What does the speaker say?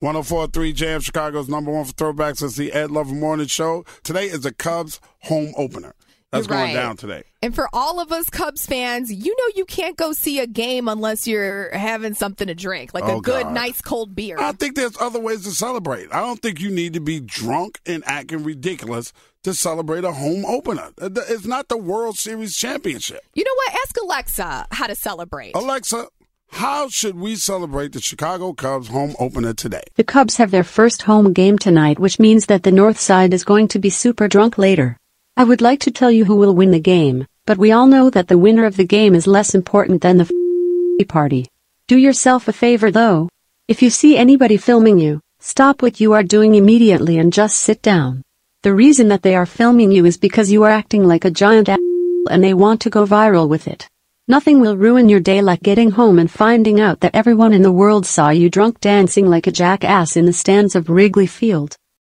104.3 Jam, Chicago's number one for throwbacks. It's the Ed Lover Morning Show. Today is the Cubs home opener. That's going down today. And for all of us Cubs fans, you know you can't go see a game unless you're having something to drink, like a good, nice, cold beer. I think there's other ways to celebrate. I don't think you need to be drunk and acting ridiculous to celebrate a home opener. It's not the World Series championship. You know what? Ask Alexa how to celebrate. Alexa, how should we celebrate the Chicago Cubs home opener today? The Cubs have their first home game tonight, which means that the North Side is going to be super drunk later. I would like to tell you who will win the game, but we all know that the winner of the game is less important than the party. Do yourself a favor though. If you see anybody filming you, stop what you are doing immediately and just sit down. The reason that they are filming you is because you are acting like a giant and they want to go viral with it. Nothing will ruin your day like getting home and finding out that everyone in the world saw you drunk dancing like a jackass in the stands of Wrigley Field.